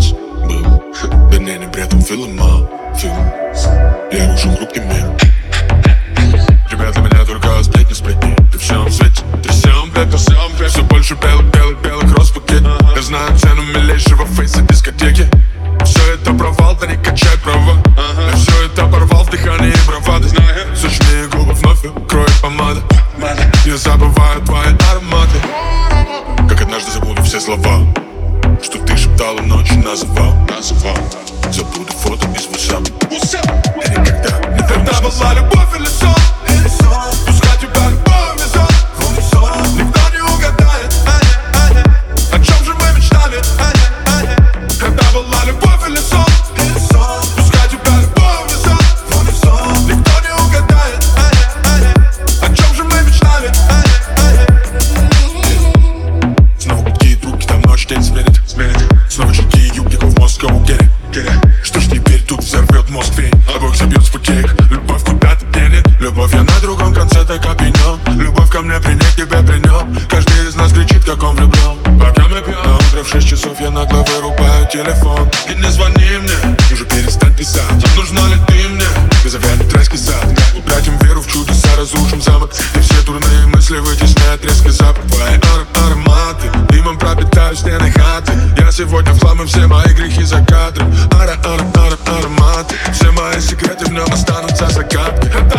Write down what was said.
нас был. Вернее, не бред, он филом мал. Я рушу хрупкий мир. Ребят, для меня только сплетни. Ты в всем свете, трясем пепел. Все больше белых роз в букете. Я знаю цену милейшего фейса дискотеки. Все это провал, да не качай права. Я все это порвал в дыхании и бравады. Сочнее губы вновь кроет помада. Я забываю твои ароматы, как однажды забуду все слова, что ты шептала ночью, называл. Забуду фото из WhatsApp. Я никогда не вернусь. Это была любовь или сон? Пускай тебя любовь везет. Никто не угадает, о чем же мы мечтали. Это была любовь или сон? Пускай тебя любовь везет. Никто не угадает, о чем же мы мечтали. Снова гудки, руки, там ночь, день сменит. Снова чулки, юбки, в мозг, go get it. Что ж теперь тут взорвет мозг фень? Обоих забьет с пути их. Любовь куда-то денет. Любовь, я на другом конце, так опьянен. Любовь ко мне при ней, тебя при нем. Каждый из нас кричит, как он влюблен. Пока мы пьем, на утро в 6 часов я нагло вырубаю телефон. И не звони мне, уже перестань писать. Нужна ли ты мне? Без завянет райский сад. Утратим веру в чудеса, разрушим замок. И все дурные мысли вытесняет резкий запах. Твои ароматы, дымом пропитаю стены хаты. Я сегодня взломаю все мои грехи за кадром. Ароматы, все мои секреты в нем останутся загадкой.